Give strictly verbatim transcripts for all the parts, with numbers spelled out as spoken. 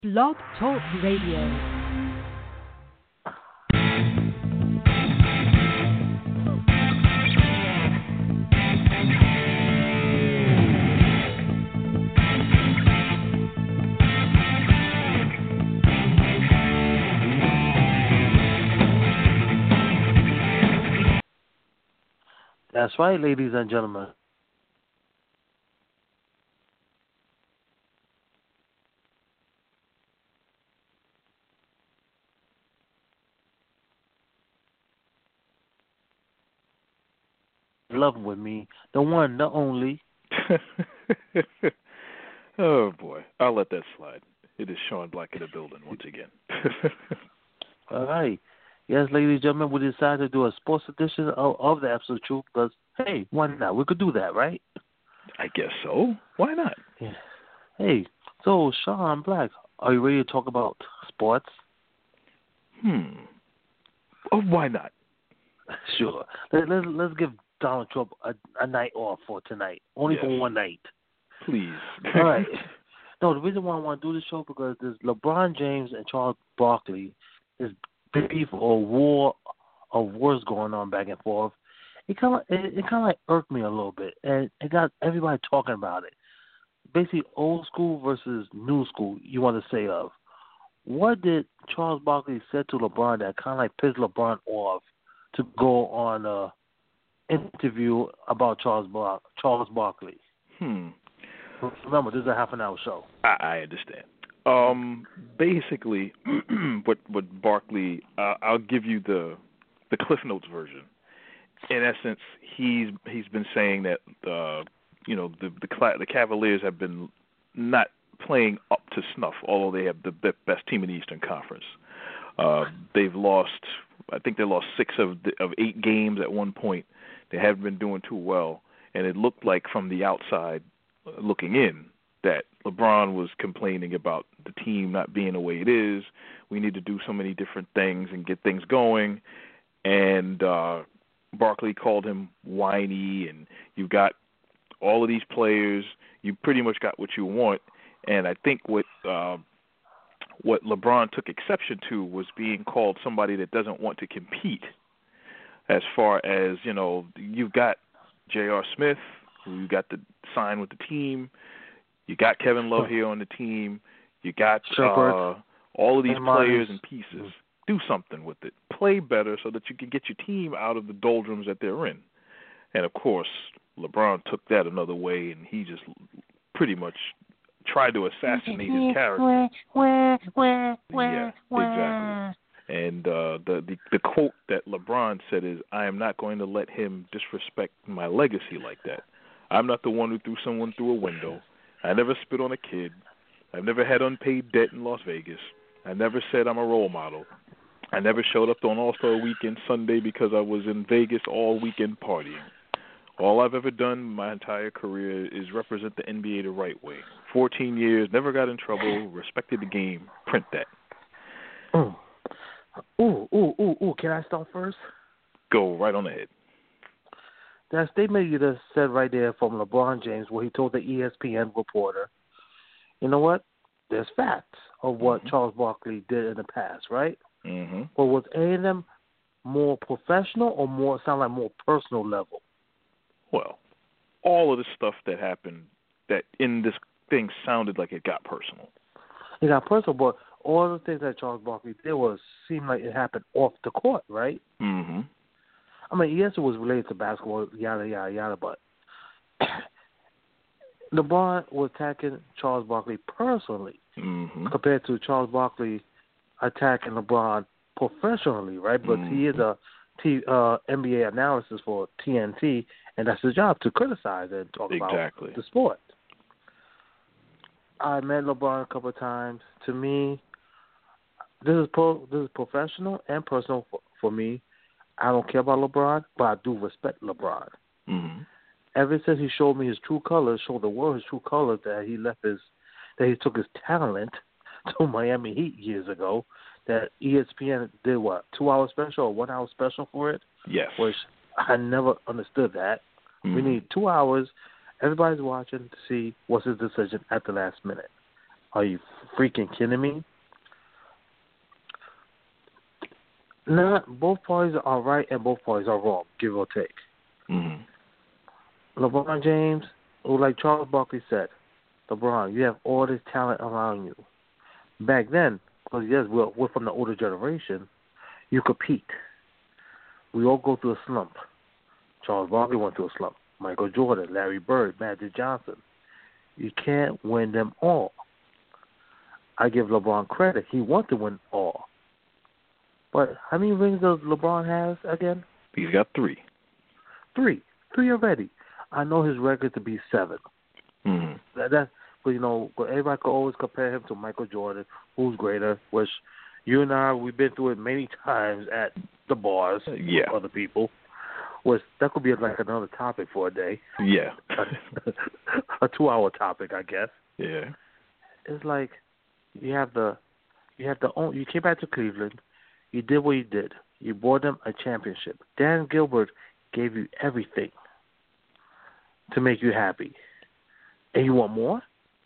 Blog Talk Radio. That's right, ladies and gentlemen. Love with me, the one, the only. Oh, boy. I'll let that slide. It is Sean Black in the building once again. All right. Yes, ladies and gentlemen, we decided to do a sports edition of, of the Absolute Truth because, hey, why not? We could do that, right? I guess so. Why not? Yeah. Hey, so, Sean Black, are you ready to talk about sports? Hmm. Oh, why not? Sure. Let, let, let's give Donald Trump a, a night off for tonight, only Yes. for one night. Please. All right. No, the reason why I want to do this show because there's LeBron James and Charles Barkley. There's beef or war of wars going on back and forth. It kind of it, it kind of like irked me a little bit, and it got everybody talking about it. Basically, old school versus new school. You want to say of what did Charles Barkley say to LeBron that kind of like pissed LeBron off to go on a interview about Charles Bar- Charles Barkley? Hmm. Remember, this is a half an hour show. I, I understand. Um, basically, what what Barkley, uh, I'll give you the the Cliff Notes version. In essence, he's he's been saying that uh, you know the the, Cla- the Cavaliers have been not playing up to snuff, although they have the best team in the Eastern Conference. Uh, they've lost, I think they lost six of the, of eight games at one point. They haven't been doing too well, and it looked like from the outside looking in that LeBron was complaining about the team not being the way it is. We need to do so many different things and get things going. And uh, Barkley called him whiny, and you've got all of these players. You pretty much got what you want. And I think what uh, what LeBron took exception to was being called somebody that doesn't want to compete. As far as, you know, you've got J R. Smith, who you got to sign with the team. You got Kevin Love here on the team. You got uh, all of these players and pieces. Do something with it. Play better so that you can get your team out of the doldrums that they're in. And, of course, LeBron took that another way, and he just pretty much tried to assassinate his character. Yeah, exactly. And uh, the, the the quote that LeBron said is, "I am not going to let him disrespect my legacy like that. I'm not the one who threw someone through a window. I never spit on a kid. I've never had unpaid debt in Las Vegas. I never said I'm a role model. I never showed up on All-Star Weekend Sunday because I was in Vegas all weekend partying. All I've ever done my entire career is represent the N B A the right way. fourteen years, never got in trouble, respected the game. Print that." Mm. Ooh, ooh, ooh, ooh. Can I start first? Go right on ahead. That statement you just said right there from LeBron James where he told the E S P N reporter, you know what? There's facts of what mm-hmm. Charles Barkley did in the past, right? Mm-hmm. But was any of them more professional or more, sound like more personal level? Well, all of the stuff that happened that in this thing sounded like it got personal. It got personal, but all the things that Charles Barkley did was seem like it happened off the court, right? Mm-hmm. I mean, yes, it was related to basketball, yada, yada, yada, but LeBron was attacking Charles Barkley personally mm-hmm. compared to Charles Barkley attacking LeBron professionally, right? But mm-hmm. he is a T, uh, N B A analysis for T N T, and that's his job to criticize and talk exactly. about the sport. I met LeBron a couple of times. To me, this is pro, this is professional and personal for, for me. I don't care about LeBron, but I do respect LeBron. Mm-hmm. Ever since he showed me his true colors, showed the world his true colors, that he left his, that he took his talent to Miami Heat years ago, that E S P N did what, two hour special or one hour special for it? Yes. Which I never understood that. Mm-hmm. We need two hours. Everybody's watching to see what's his decision at the last minute. Are you freaking kidding me? Not both parties are right and both parties are wrong, give or take. Mm-hmm. LeBron James, like Charles Barkley said, LeBron, you have all this talent around you. Back then, because yes, we're, we're from the older generation, you compete. We all go through a slump. Charles Barkley went through a slump. Michael Jordan, Larry Bird, Magic Johnson. You can't win them all. I give LeBron credit. He wants to win all. But how many rings does LeBron has again? He's got three. Three. Three already. I know his record to be seven. Mm-hmm. That, that's, but, you know, everybody could always compare him to Michael Jordan, who's greater, which you and I, we've been through it many times at the bars yeah. with other people. Was that could be like another topic for a day. Yeah. a two-hour topic, I guess. Yeah. It's like you have the, you have the own. You came back to Cleveland. You did what you did. You brought them a championship. Dan Gilbert gave you everything to make you happy, and you want more.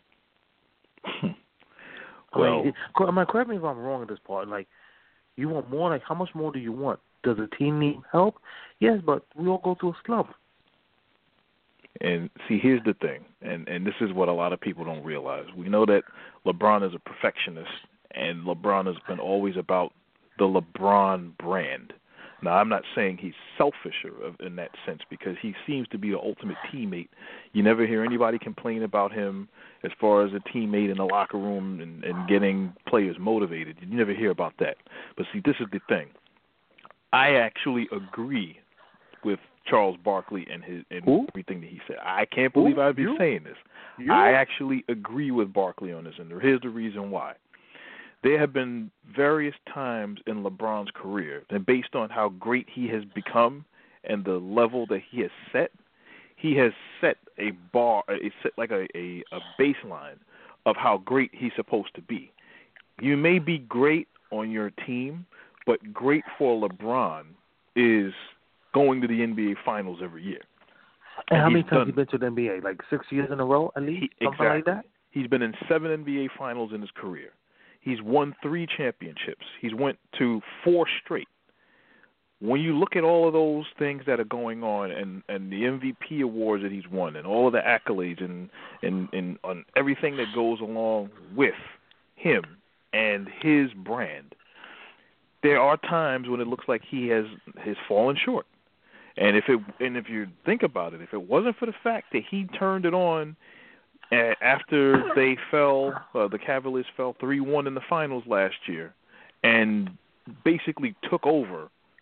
Well, I mean, it, correct me if I'm wrong in this part. Like, you want more. Like, how much more do you want? Does the team need help? Yes, but we all go through a slump. And see, here's the thing, and, and this is what a lot of people don't realize. We know that LeBron is a perfectionist, and LeBron has been always about the LeBron brand. Now, I'm not saying he's selfish in that sense because he seems to be the ultimate teammate. You never hear anybody complain about him as far as a teammate in the locker room and, and getting players motivated. You never hear about that. But see, this is the thing. I actually agree with Charles Barkley and his and everything that he said. I can't believe Ooh, I'd be you? saying this. You? I actually agree with Barkley on this, and here's the reason why. There have been various times in LeBron's career that based on how great he has become and the level that he has set, he has set a bar, a set like a, a, a baseline of how great he's supposed to be. You may be great on your team, but great for LeBron is going to the N B A Finals every year. And, and how many times times has he been to the N B A? Like six years in a row, at least? He, Something exactly. like that? He's been in seven N B A Finals in his career. He's won three championships. He's went to four straight. When you look at all of those things that are going on and, and the M V P awards that he's won and all of the accolades and, and, and on everything that goes along with him and his brand, there are times when it looks like he has has fallen short. And if it and if you think about it, if it wasn't for the fact that he turned it on after they fell, uh, the Cavaliers fell three one in the finals last year, and basically took over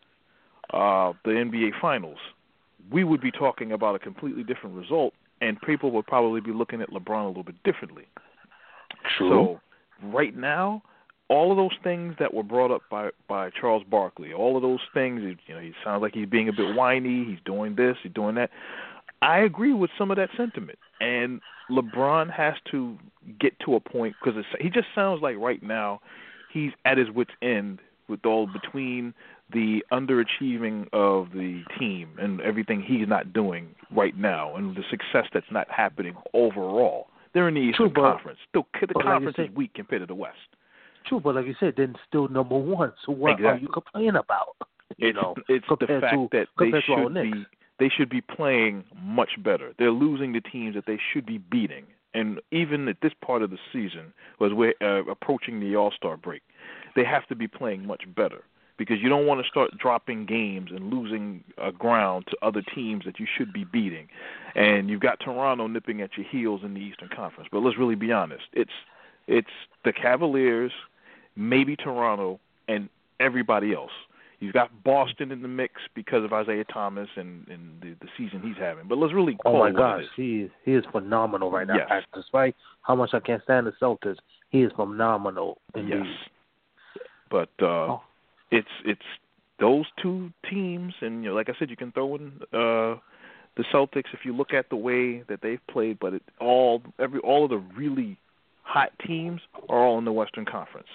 uh, the N B A Finals, we would be talking about a completely different result, and people would probably be looking at LeBron a little bit differently. True. So right now, all of those things that were brought up by, by Charles Barkley, all of those things, you know, he sounds like he's being a bit whiny, he's doing this, he's doing that. I agree with some of that sentiment, and LeBron has to get to a point because he just sounds like right now he's at his wit's end with all between the underachieving of the team and everything he's not doing right now and the success that's not happening overall. They're in the Eastern True, but, Conference. Still, the conference like is weak compared to the West. True, but like you said, then still number one. So what exactly. are you complaining about? You it's know, it's the fact to, that they should be they should be playing much better. They're losing the teams that they should be beating. And even at this part of the season, as we're uh, approaching the All-Star break, they have to be playing much better because you don't want to start dropping games and losing uh, ground to other teams that you should be beating. And you've got Toronto nipping at your heels in the Eastern Conference. But let's really be honest. It's it's the Cavaliers, maybe Toronto, and everybody else. You've got Boston in the mix because of Isaiah Thomas and, and the, the season he's having. But let's really call oh my it gosh, what it is. he is he is phenomenal right now. Yes. Despite how much I can't stand the Celtics, he is phenomenal indeed. Yes. But uh, oh. it's it's those two teams, and you know, like I said, you can throw in uh, the Celtics if you look at the way that they've played. But it all every all of the really hot teams are all in the Western Conference.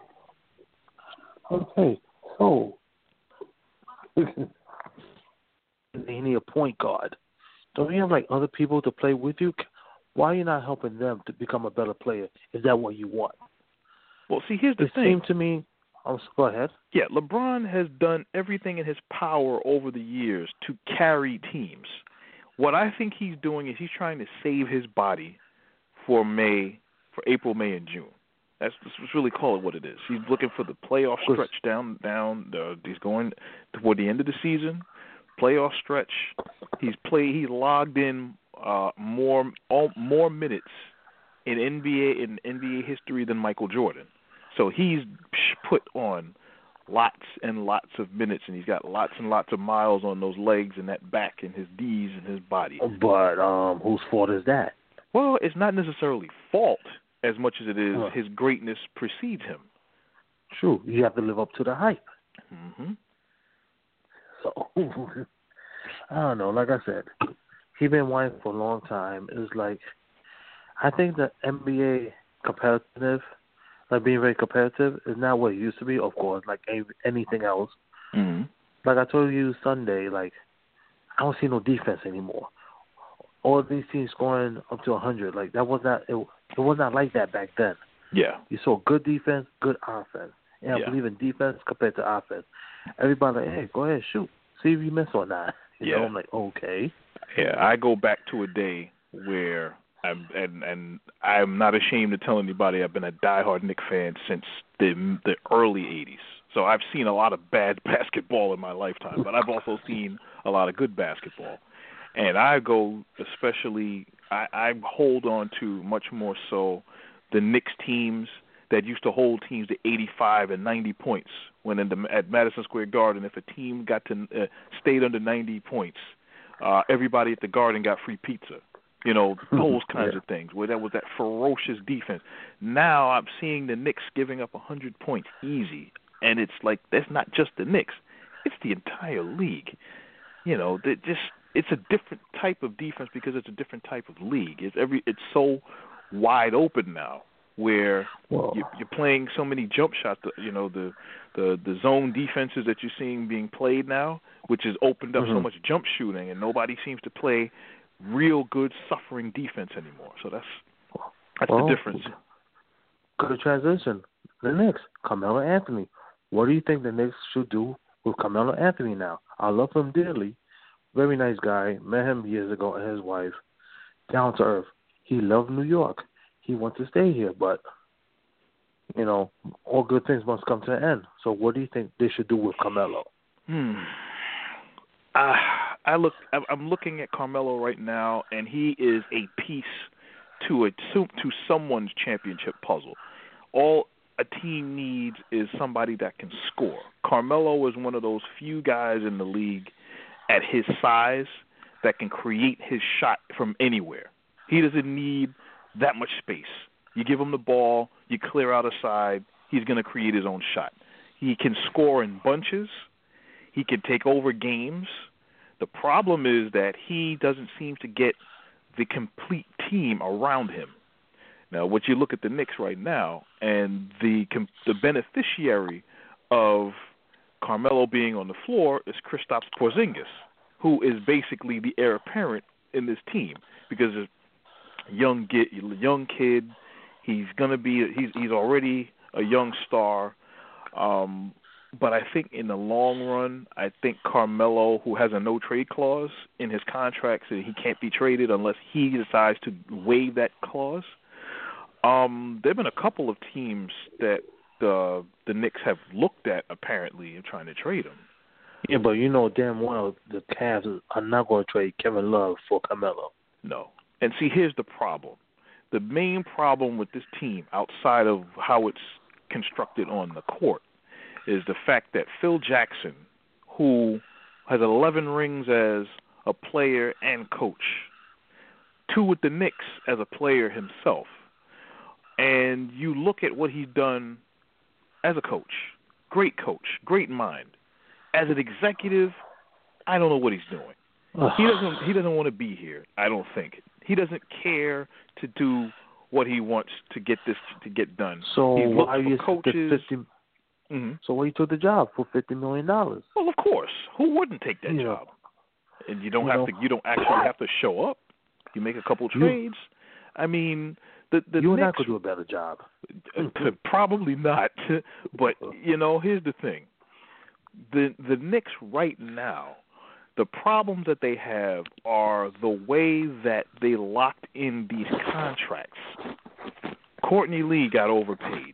Okay, so they need a point guard. Don't you have like other people to play with you? why are you not helping them to become a better player? Is that what you want? Well, see, here's the it thing. It seemed to me. Oh, go ahead. Yeah, LeBron has done everything in his power over the years to carry teams. What I think he's doing is he's trying to save his body for May, for April, May, and June. That's let's really call it what it is. He's looking for the playoff stretch down, down. Uh, he's going toward the end of the season, playoff stretch. He's play. He logged in uh, more all, more minutes in N B A in N B A history than Michael Jordan. So he's put on lots and lots of minutes, and he's got lots and lots of miles on those legs and that back and his D's and his body. But um, whose fault is that? Well, it's not necessarily fault as much as it is huh. his greatness precedes him. True. You have to live up to the hype. Mm-hmm. So, I don't know. Like I said, he's been whining for a long time. It's like, I think the N B A competitive, like being very competitive, is not what it used to be, of course, like any, anything else. Mm-hmm. Like I told you Sunday, like, I don't see no defense anymore. All these teams scoring up to one hundred, like, that was not, it, it was not like that back then. Yeah. You saw good defense, good offense. And I yeah. believe in defense compared to offense. Everybody like, hey, go ahead, shoot. See if you miss or not. You yeah. know, I'm like, okay. Yeah, I go back to a day where I'm, and and I'm not ashamed to tell anybody I've been a diehard Knicks fan since the the early eighties. So I've seen a lot of bad basketball in my lifetime, but I've also seen a lot of good basketball. And I go especially, I, I hold on to much more so the Knicks teams that used to hold teams to eighty-five and ninety points. When in the, at Madison Square Garden, if a team got to uh, stayed under ninety points, uh, everybody at the Garden got free pizza. You know, those kinds yeah. of things, where that was that ferocious defense. Now I'm seeing the Knicks giving up one hundred points easy, and it's like that's not just the Knicks; it's the entire league. You know, they just it's a different type of defense because it's a different type of league. It's every it's so wide open now, where well, you, you're playing so many jump shots. You know, the the the zone defenses that you're seeing being played now, which has opened up mm-hmm. so much jump shooting, and nobody seems to play real good suffering defense anymore. So that's that's well, the difference. Good transition. The Knicks, Carmelo Anthony. What do you think the Knicks should do with Carmelo Anthony now? I love him dearly. Very nice guy. Met him years ago and his wife. Down to earth. He loved New York. He wants to stay here, but, you know, all good things must come to an end. So what do you think they should do with Carmelo? Hmm. Uh, I look. I'm looking at Carmelo right now, and he is a piece to a to, to someone's championship puzzle. All a team needs is somebody that can score. Carmelo is one of those few guys in the league at his size that can create his shot from anywhere. He doesn't need that much space. You give him the ball, you clear out a side, he's going to create his own shot. He can score in bunches. He can take over games. The problem is that he doesn't seem to get the complete team around him. Now, what you look at the Knicks right now, and the the beneficiary of Carmelo being on the floor is Kristaps Porzingis, who is basically the heir apparent in this team because a young get young kid. He's gonna be he's he's already a young star. Um, But I think in the long run, I think Carmelo, who has a no-trade clause in his contract, so he can't be traded unless he decides to waive that clause. Um, there have been a couple of teams that the the Knicks have looked at, apparently, in trying to trade him. Yeah, but you know damn well the Cavs are not going to trade Kevin Love for Carmelo. No. And see, here's the problem. The main problem with this team, outside of how it's constructed on the court, is the fact that Phil Jackson, who has eleven rings as a player and coach, two with the Knicks as a player himself, and you look at what he's done as a coach, great coach, great mind. As an executive, I don't know what he's doing. he doesn't. He doesn't want to be here. I don't think he doesn't care to do what he wants to get this to get done. So he why looks you for coaches. fifty Mm-hmm. So why you took the job for fifty million dollars? Well, of course. Who wouldn't take that you job? Know. And you don't you have know. to. You don't actually have to show up. You make a couple trades. I mean, the the you and I Knicks could do a better job. probably not, but you know, here's the thing: the the Knicks right now, the problems that they have are the way that they locked in these contracts. Courtney Lee got overpaid.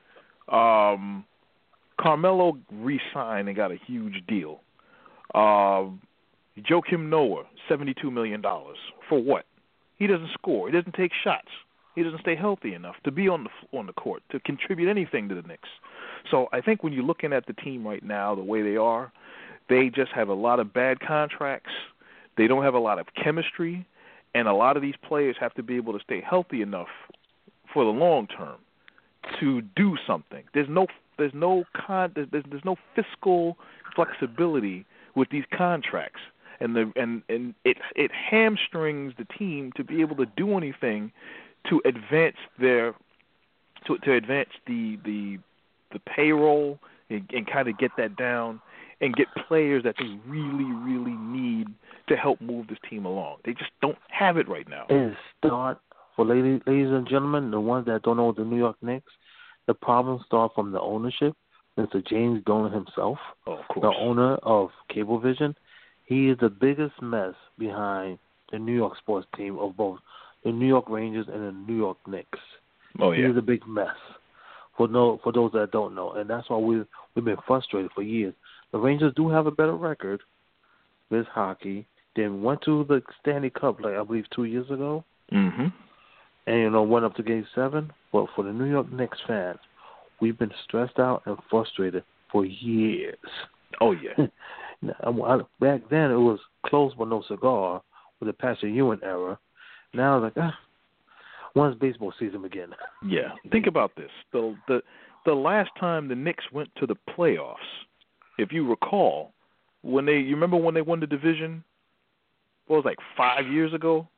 Um, Carmelo re-signed and got a huge deal. Um, Joakim Noah, seventy-two million dollars. For what? He doesn't score. He doesn't take shots. He doesn't stay healthy enough to be on the on the court, to contribute anything to the Knicks. So I think when you're looking at the team right now, the way they are, they just have a lot of bad contracts. They don't have a lot of chemistry, and a lot of these players have to be able to stay healthy enough for the long term to do something. There's no there's no con there's, there's no fiscal flexibility with these contracts, and the and, and it it hamstrings the team to be able to do anything to advance their to to advance the the the payroll and, and kind of get that down and get players that they really really need to help move this team along. They just don't have it right now. And start for ladies, ladies and gentlemen, the ones that don't know the New York Knicks, the problems start from the ownership. Mister James Dolan himself, oh, of course. the owner of Cablevision, he is the biggest mess behind the New York sports team of both the New York Rangers and the New York Knicks. Oh yeah, he's a big mess. For no, for those that don't know, and that's why we we've, we've been frustrated for years. The Rangers do have a better record with hockey. They went to the Stanley Cup, like I believe, two years ago, mm-hmm. and you know went up to Game Seven. But for the New York Knicks fans, we've been stressed out and frustrated for years. Oh yeah. Back then it was close but no cigar with the Patrick Ewing era. Now it's like ah, when's baseball season begin? Yeah. Think about this. The the the last time the Knicks went to the playoffs, if you recall, when they you remember when they won the division? What was it, like five years ago?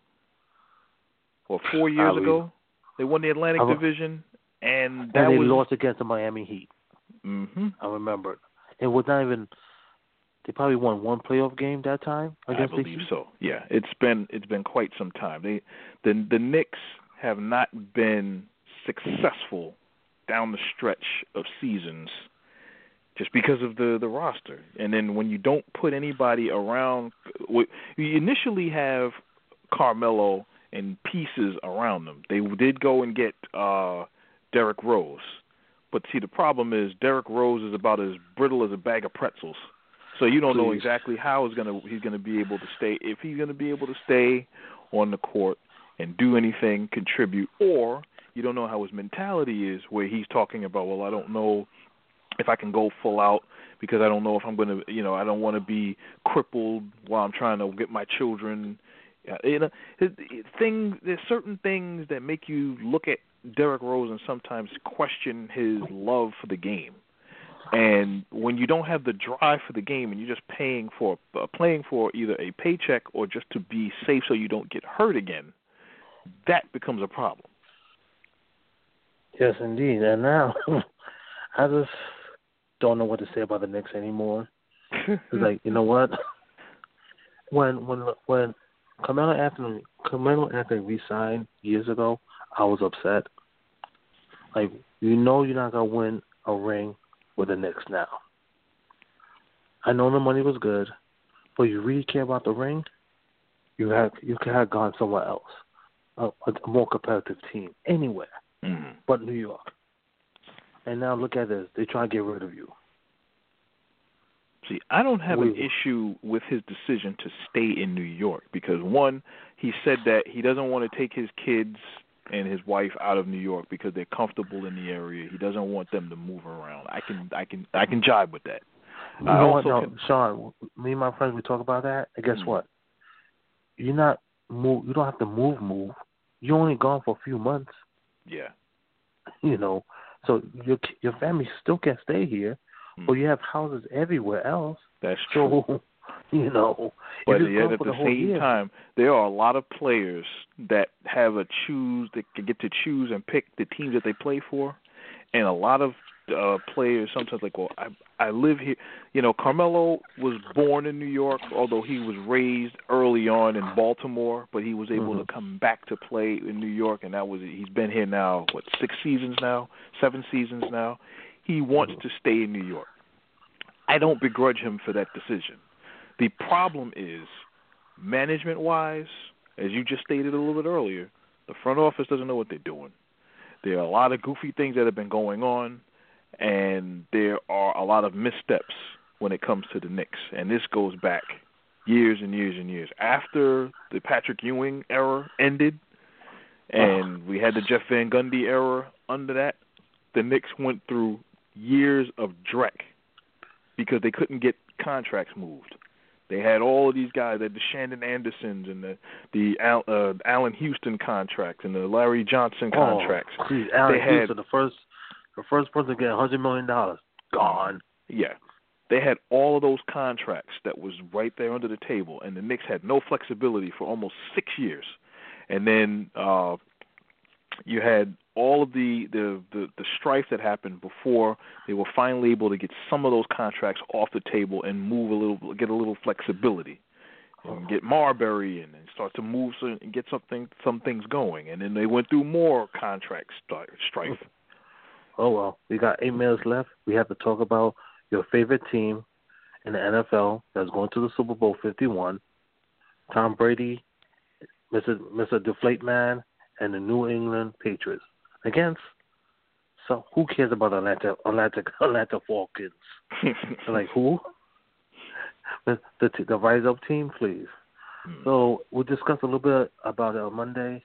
Or four years I ago? They won the Atlantic I, Division and that and they was lost against the Miami Heat. Mm-hmm. I remember it. It was not even they probably won one playoff game that time against I believe the Heat. so. Yeah, it's been it's been quite some time. They the the Knicks have not been successful down the stretch of seasons just because of the, the roster. And then when you don't put anybody around, you initially have Carmelo and pieces around them. They did go and get uh, Derrick Rose. But see, the problem is Derrick Rose is about as brittle as a bag of pretzels. So you don't Please. know exactly how he's gonna he's gonna be able to stay, if he's gonna be able to stay on the court and do anything, contribute, or you don't know how his mentality is, where he's talking about, well, I don't know if I can go full out because I don't know if I'm gonna, you know, I don't want to be crippled while I'm trying to get my children. You know, things. There's certain things that make you look at Derrick Rose and sometimes question his love for the game. And when you don't have the drive for the game and you're just paying for uh, playing for either a paycheck or just to be safe so you don't get hurt again, that becomes a problem. Yes, indeed. And now I just don't know what to say about the Knicks anymore. It's like, you know what? When when when Carmelo Anthony Carmelo Anthony re-signed years ago, I was upset. Like, you know you're not gonna win a ring with the Knicks now. I know the money was good, but you really care about the ring, you have you could have gone somewhere else, a, a more competitive team, anywhere mm-hmm. but New York. And now look at this, they try to get rid of you. See, I don't have we, an issue with his decision to stay in New York because, one, he said that he doesn't want to take his kids and his wife out of New York because they're comfortable in the area. He doesn't want them to move around. I can, I can, I can jibe with that. You I know what? No, can, Sean, me and my friends, we talk about that, and guess mm-hmm. what? You're not move. You don't have to move. Move. You're only gone for a few months. Yeah. You know, so your your family still can stay here, mm-hmm. but you have houses everywhere else. That's true. So, you know, but yet at the, the same year, time, there are a lot of players that have a choose that can get to choose and pick the teams that they play for, and a lot of uh, players sometimes like, well, I I live here. You know, Carmelo was born in New York, although he was raised early on in Baltimore, but he was able mm-hmm. to come back to play in New York, and that was he's been here now, what, six seasons now, seven seasons now. He wants mm-hmm. to stay in New York. I don't begrudge him for that decision. The problem is, management-wise, as you just stated a little bit earlier, the front office doesn't know what they're doing. There are a lot of goofy things that have been going on, and there are a lot of missteps when it comes to the Knicks. And this goes back years and years and years. After the Patrick Ewing era ended, and we had the Jeff Van Gundy era under that, the Knicks went through years of dreck because they couldn't get contracts moved. They had all of these guys, the Shandon Andersons and the the Al, uh, Allen Houston contracts and the Larry Johnson contracts. Oh, geez, Allen they Houston, had, the first, the first person to get one hundred million dollars, gone. Yeah. They had all of those contracts that was right there under the table, and the Knicks had no flexibility for almost six years. And then uh, you had all of the, the, the, the strife that happened before they were finally able to get some of those contracts off the table and move a little, get a little flexibility, and get Marbury in and start to move some, and get something, some things going. And then they went through more contract strife. Oh well, we got eight minutes left. We have to talk about your favorite team in the N F L that's going to the Super Bowl fifty-one. Tom Brady, Mister Mister Deflate Man, and the New England Patriots against. So who cares about Atlanta Atlanta Atlanta Falcons? Like who? The, the the Rise Up team, please. Hmm. So we'll discuss a little bit about it on Monday.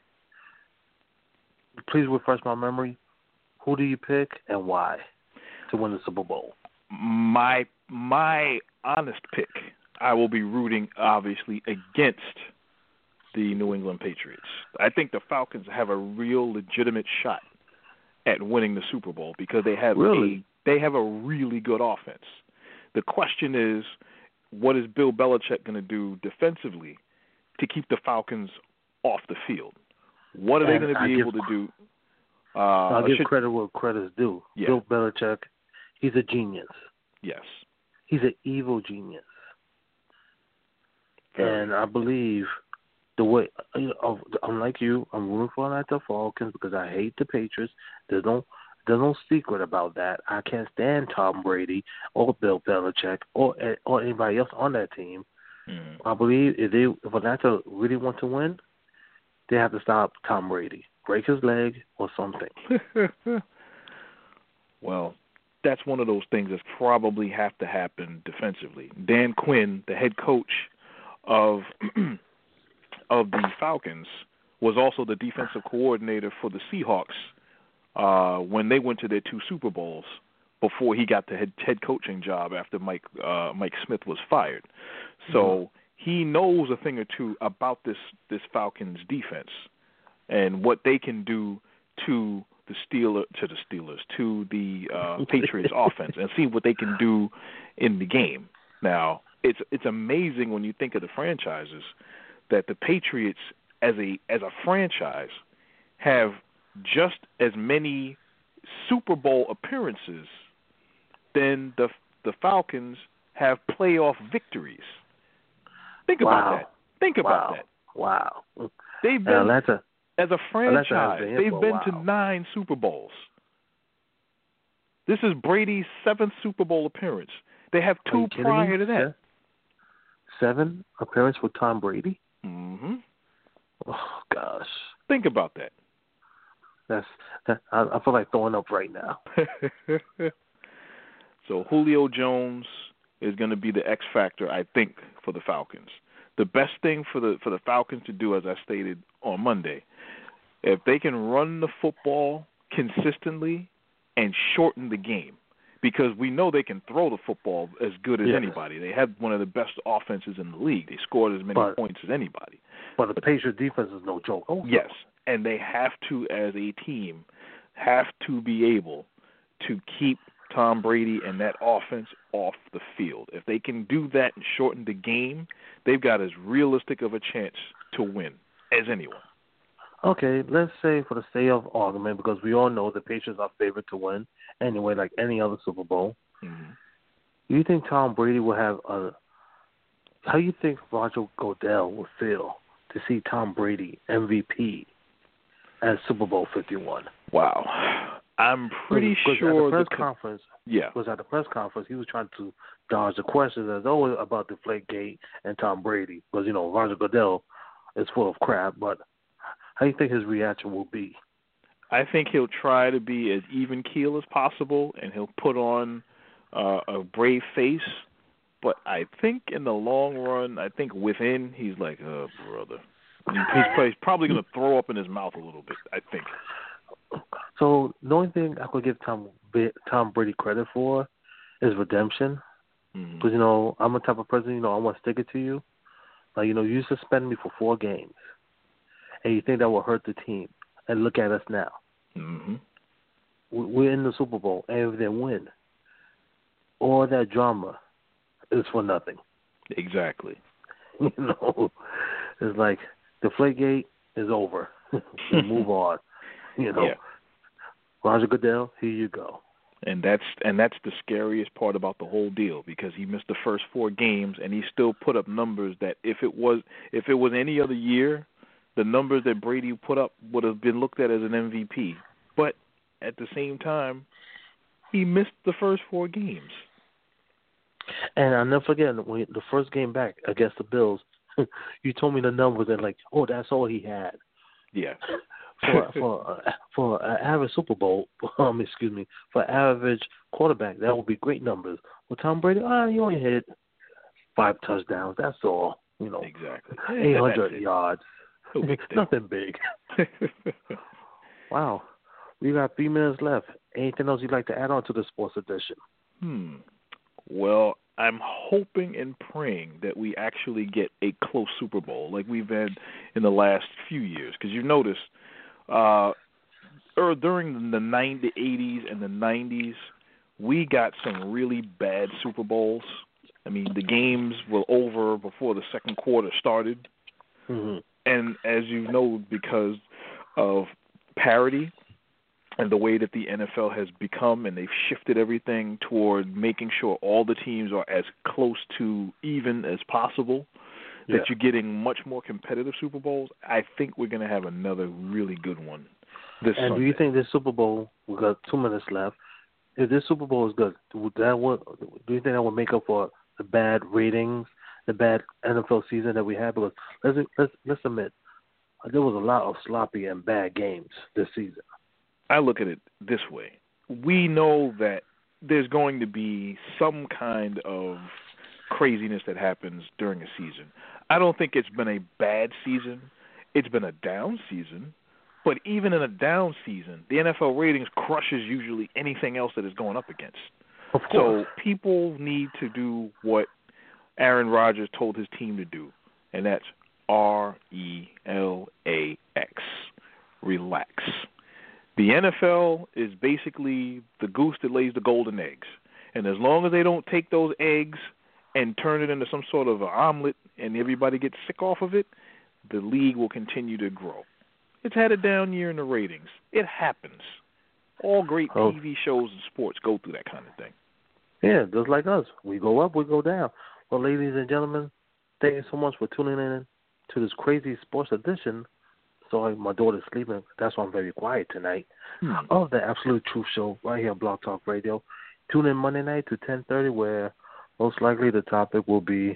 Please refresh my memory. Who do you pick and why to win the Super Bowl? My my honest pick, I will be rooting obviously against the New England Patriots. I think the Falcons have a real legitimate shot at winning the Super Bowl because they have really? a they have a really good offense. The question is, what is Bill Belichick going to do defensively to keep the Falcons off the field? What are and they going to be able give, to do? Uh, I'll give should, credit where credit is due. Yeah. Bill Belichick, he's a genius. Yes. He's an evil genius. Very. And I believe the way, you know, unlike you, I'm rooting for the Falcons because I hate the Patriots. There's no, there's no secret about that. I can't stand Tom Brady or Bill Belichick or or anybody else on that team. Mm. I believe if they if Atlanta really want to win, they have to stop Tom Brady, break his leg or something. Well, that's one of those things that probably have to happen defensively. Dan Quinn, the head coach of of the Falcons, was also the defensive coordinator for the Seahawks uh, when they went to their two Super Bowls before he got the head, head coaching job after Mike uh, Mike Smith was fired. So mm-hmm. he knows a thing or two about this, this Falcons defense and what they can do to the Steelers, to the Steelers, to the uh, Patriots offense, and see what they can do in the game. Now, it's it's amazing when you think of the franchises that the Patriots as a as a franchise have just as many Super Bowl appearances than the the Falcons have playoff victories. Think about wow. that. Think about wow. that. Wow. They've been Atlanta, as a franchise. Been they've been wow. to nine Super Bowls. This is Brady's seventh Super Bowl appearance. They have two prior to that. Seven appearances with Tom Brady? Mm-hmm. Oh, gosh. Think about that. That's that, I, I feel like throwing up right now. So Julio Jones is going to be the X factor, I think, for the Falcons. The best thing for the for the Falcons to do, as I stated on Monday, if they can run the football consistently and shorten the game, because we know they can throw the football as good as yes. anybody. They have one of the best offenses in the league. They scored as many but, points as anybody. But the Patriots defense is no joke. Also. Yes, and they have to, as a team, have to be able to keep Tom Brady and that offense off the field. If they can do that and shorten the game, they've got as realistic of a chance to win as anyone. Okay, let's say for the sake of argument, because we all know the Patriots are favored to win, anyway, like any other Super Bowl. Mm-hmm. Do you think Tom Brady will have a? How do you think Roger Goodell would feel to see Tom Brady M V P at Super Bowl fifty-one? Wow, I'm pretty Cause, sure cause at the press the conference. Yeah. Was at the press conference, he was trying to dodge the questions as always about Deflategate and Tom Brady, because you know Roger Goodell is full of crap. But how do you think his reaction will be? I think he'll try to be as even keel as possible, and he'll put on uh, a brave face. But I think in the long run, I think within, he's like, oh, brother. He's probably going to throw up in his mouth a little bit, I think. So the only thing I could give Tom Tom Brady credit for is redemption. Because, mm-hmm. you know, I'm a type of person, you know, I want to stick it to you. Like, you know, you suspend me for four games, and you think that will hurt the team. And look at us now. Mm-hmm. We're in the Super Bowl, and we didn't win. All that drama is for nothing. Exactly. You know, it's like Deflategate is over. We move on. You know, yeah. Roger Goodell, here you go. And that's and that's the scariest part about the whole deal, because he missed the first four games and he still put up numbers that if it was if it was any other year, the numbers that Brady put up would have been looked at as an M V P. But at the same time, he missed the first four games. And I'll never forget when the first game back against the Bills, you told me the numbers and like, oh, that's all he had. Yeah. for for uh, for an average Super Bowl, um, excuse me, for average quarterback, that would be great numbers. With Tom Brady, ah, you only hit five touchdowns. That's all. You know, exactly. eight hundred yards. No big Nothing big. Wow, we got three minutes left. Anything else you'd like to add on to the sports edition? Hmm. Well, I'm hoping and praying that we actually get a close Super Bowl like we've had in the last few years, because you've noticed. Uh, or during the nineties, eighties, and the nineties, we got some really bad Super Bowls. I mean, the games were over before the second quarter started. Mm-hmm. And as you know, because of parity and the way that the N F L has become, and they've shifted everything toward making sure all the teams are as close to even as possible, that yeah. you're getting much more competitive Super Bowls. I think we're going to have another really good one this And Sunday. do you think this Super Bowl, we've got two minutes left, if this Super Bowl is good, would that would, do you think that will make up for the bad ratings, the bad N F L season that we had? Because let's, let's, let's admit, there was a lot of sloppy and bad games this season. I look at it this way. We know that there's going to be some kind of craziness that happens during a season. I don't think it's been a bad season. It's been a down season. But even in a down season, the N F L ratings crushes usually anything else that is going up against. Of course. So people need to do what Aaron Rodgers told his team to do, and that's R E L A X. Relax. The N F L is basically the goose that lays the golden eggs. And as long as they don't take those eggs and turn it into some sort of an omelet and everybody gets sick off of it, the league will continue to grow. It's had a down year in the ratings. It happens. All great oh. T V shows and sports go through that kind of thing. Yeah, just like us. We go up, we go down. Well, ladies and gentlemen, thank you so much for tuning in to this crazy sports edition. Sorry, my daughter's sleeping. That's why I'm very quiet tonight. Hmm. Of the Absolute Truth Show right here on Blog Talk Radio. Tune in Monday night to ten thirty, where most likely the topic will be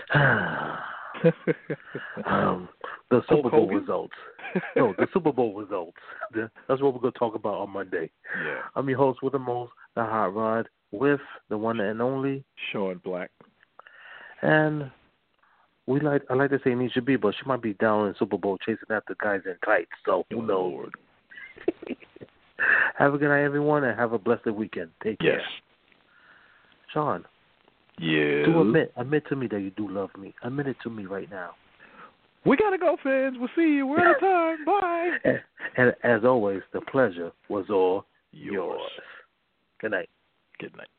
um, the Super Bowl results. No, the Super Bowl results. That's what we're going to talk about on Monday. Yeah. I'm your host with the most, the Hot Rod, with the one and only Sean Black. And we like I like to say Nisha B, but she might be down in Super Bowl chasing after guys in tights. So who oh, knows? Lord. Have a good night, everyone, and have a blessed weekend. Take care. Yes. Sean. Yeah. Do admit, admit to me that you do love me. Admit it to me right now. We gotta go, fans. We'll see you. We're out of time. Bye. And, and as always, the pleasure was all yours. yours. Good night. Good night.